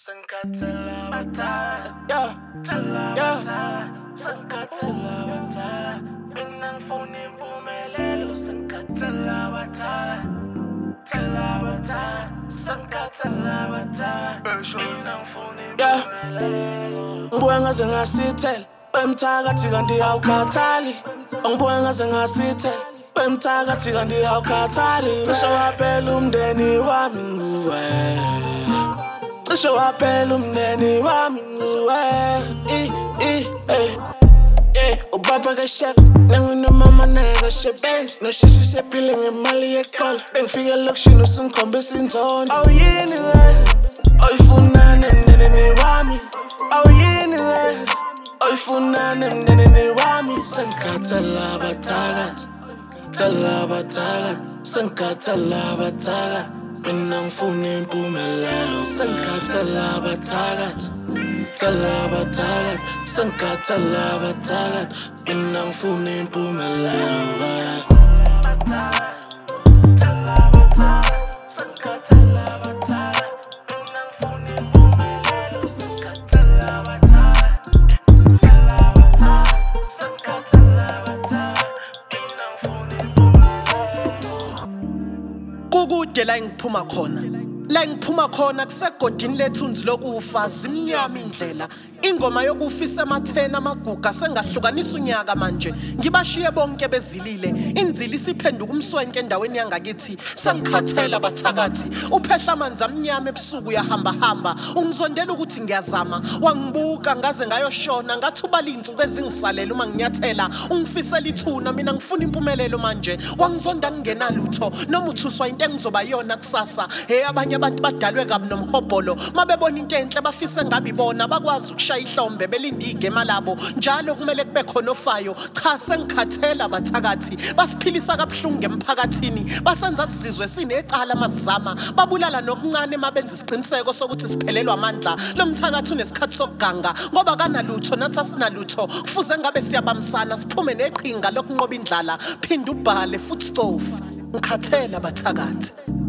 Yeah, ngibuye ngaze ngasithela bemthakathi kanti awukhathali. Ngibuye ngaze ngasithela bemthakathi kanti awukhathali. Cishe waphela umndeni wami nguwe, cishe waphela umndeni wami nguwe. Ubaba kashek, nanginomama naye kashebenzi. Noshishi sephile ngemali yeqolo. Bengifike lokishini usungikhombisa inzondo. Awuyini we, oyifunani emndenini wami. Awuyini we, oyifunani emndenini wami. Sengikhathele abathakathi, sengikhathele abathakathi. Mina ngifuna impumelelo. Sengikhathele abathakathi, sengikhathele abathakathi. Mina ngifuna impumelelo. Kukude la ngiphuma khona, la ngiphuma khona kusegodini lethunzi lokufa zimnyama indlela. Ingoma yokufisa emathena amaguga sengahlukanisa unyaka manje. Ngibashiye bonke bezilile, inzili siphenduka umswenke endaweni yangakithi. Sengikhathela abathakathi, uphehla amanzi amnyama ebusuku uyahamba hamba. Ungizondela ukuthi ngiyazama, wangibuka ngaze ngayoshona. Ngathi ubalinsuku ezingisalela uma nginyathela. Ungifisela ithuna, mina ngifuna impumelelo manje. Wangizonda ngingenalutho, noma uthuswa into engizoba yona kusasa. Abanye abantu badalwe kabi nomhobholo, mabebona into enhle bafise ngabe ibona bakwazi ihlombe belinde igema labo. Njalo kumele kube khona ofayo. Cha, sengikhathela abathakathi, basiphilisa kabuhlungu emphakathini. Basenza sizizwe sinecala masizama, babulala nokuncane mabenza isiqiniseko sokuthi siphelelwa amandla. Lo mthakathi unesikhathi sokuganga ngoba kanalutho nathi asinalutho. Kufuze ngabe siyabamsana siphume neqhinga lokunqoba indlala. Phinda ubhale futhi stove. Ngikhathela abathakathi.